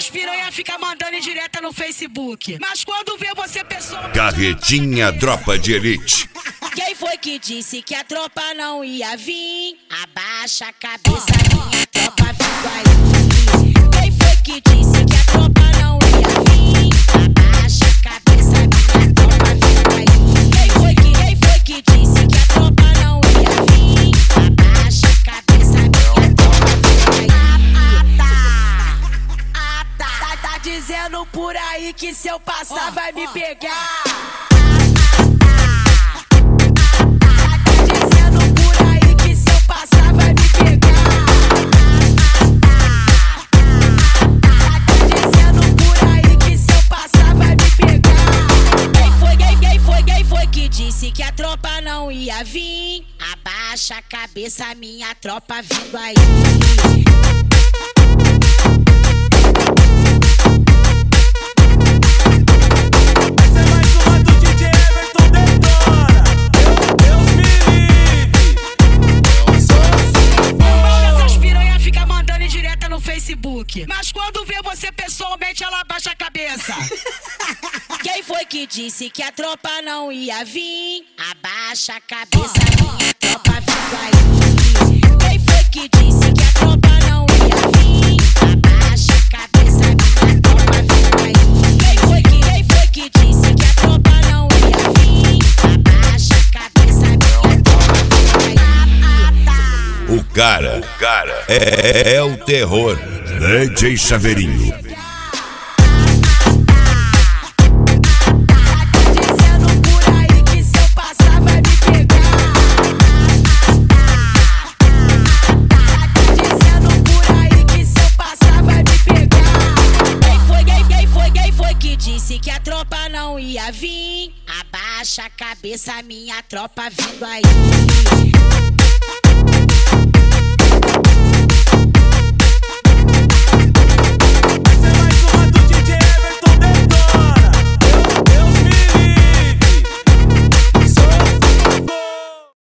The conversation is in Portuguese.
piranha ficam mandando em direta no Facebook. Mas quando vê você pessoa... Carretinha Tropa de Elite. Quem foi que disse que a tropa não ia vir? Abaixa a cabeça, minha tropa vindo aí. Quem foi que disse que a tropa não ia vir? Abaixa a cabeça, minha tropa vindo aí. Quem foi que disse que a tropa não ia vir? Abaixa a cabeça, minha tropa vindo aí. Tá dizendo por aí que se eu passar vai me pegar. Que a tropa não ia vir, abaixa a cabeça, minha tropa vindo aí. Essa é mais uma do DJ Everton Detona. Deus me livre. Essas piranha fica mandando em direta no Facebook. Mas quando vê você pessoalmente, ela abaixa a cabeça. Quem foi que disse que a tropa não ia vir? Abaixa a cabeça, minha tropa vindo aí. Quem foi que disse que a tropa não ia vir? Abaixa a cabeça, minha tropa vindo aí. Quem foi que disse que a tropa não ia vir? Abaixa a cabeça, minha tropa vindo aí. O cara é o terror. DJ Chaveirinho. Que a tropa não ia vir, abaixa a cabeça, minha tropa vindo aí.